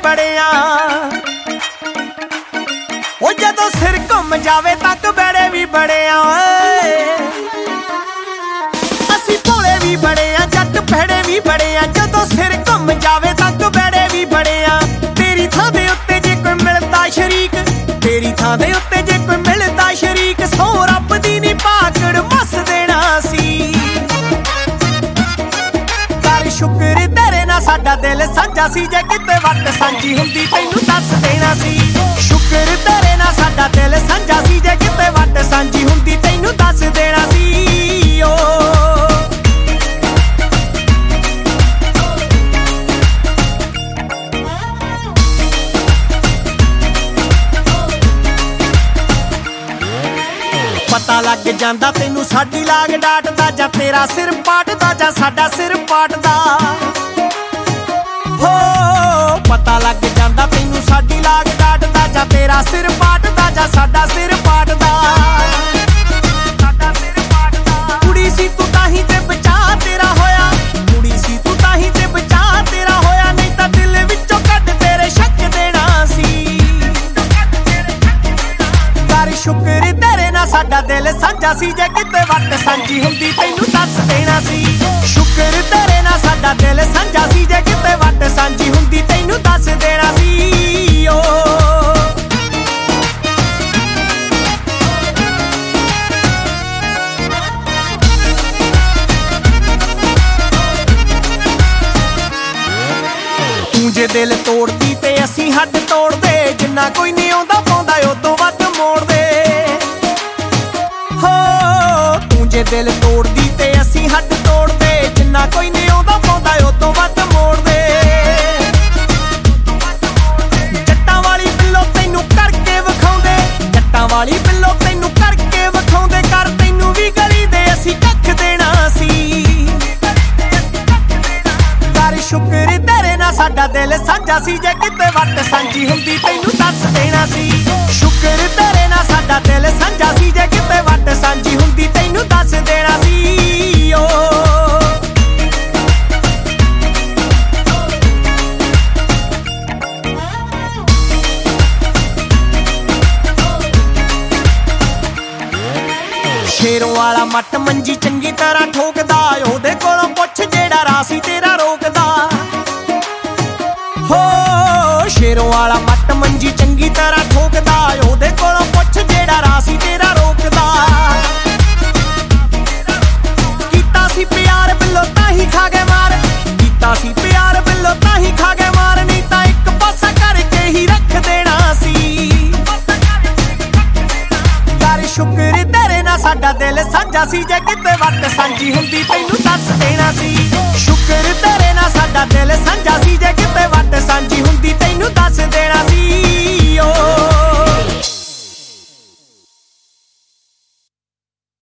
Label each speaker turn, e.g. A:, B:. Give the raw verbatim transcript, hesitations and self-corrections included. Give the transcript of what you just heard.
A: बड़े आ ओ जदों सिर घुम जावे तक बेड़े भी बड़े आ असी भोले भी बड़े आ जट भैड़े भी बड़े आ जदों सिर घुम जावे तक बेड़े भी बड़े आ तेरी थां दे उत्ते जे कोई मिलदा शरीक तेरी थां दे उत्ते जे कोई मिलदा शरीक सौ रब दी नी भागड़ मस देना सी कर शुक्र तेरे ना साडा दिल साझा सी जे किते वट सांझी हुंदी तैनू दस देना सी शुक्र तेरे ना साडा दिल साझा सी जे किते वट सांझी हुंदी तैनू दस देना सी ओ पता लग जांदा तैनू साडी लाग डाटदा जां तेरा सिर पाटदा जां साडा सिर पाटदा हो पता लग जांदा तैनू साडी लाग डाटदा जां तेरा सिर पाटदा जां साडा सिर पाटदा साडा सिर पाटदा कुड़ी सी तू ताही ते बचा तेरा होया कुड़ी सी तू ताही ते बचा तेरा होया नहीं तां दिल विचों कढ तेरे शक देना सी कर शुक्र तेरे ना साडा दिल साझा सी जे किते वट सांझी हुंदी तैनू दस देना सी शुक्र तेरे ना साडा दिल साझा सी जे किते वट सांझी हुंदी तैनू दस देना सी ओ तू जे दिल तोड़दी ते असीं हੱਡ तोड़दे जिन्ना कोई नहीं आउंदा पाउंदा उदों वध मोड़दे हो तू जे दिल तोड़दी ते असीं हੱਡ तोड़दे जिन्ना कोई नहीं आउंदा पाउंदा उदों वध मोड़दे जट्टां वाली बिल्लो तैनू करके विखाउंदे जट्टां वाली बिल्लो तैनू करके विखाउंदे कर तैनू भी गली दे असीं कख देना सी कर शुक्र तेरे ना साडा दिल साझा सी जे किते वट सांझी हुंदी तैनू दस देना सी शुक्र तेरे ना साडा दिल साझा सी जे किते वट सांझी हुंदी तैनू दस देना सी ओ शेरों वाला मट मंजी चंगी तरह ठोकदा ओहदे कोलों पुछ जेड़ा रासी तेरा रोकदा हो शेरों वाला मट मंजी चंगी तरह ठोकदा ओहदे कोलों पुछ जेड़ा रासी तेरा रोकदा कीता सी प्यार बिल्लो ताही खा गए मार कीता सी प्यार बिल्लो ताही खा गए मार नहीं तां इक पासा करके ही रख देना सी कर शुक्र तेरे ना साडा दिल साझा सी जे किते वट सांझी हुंदी तैनू दस देना सी शुक्र तेरे ना साडा दिल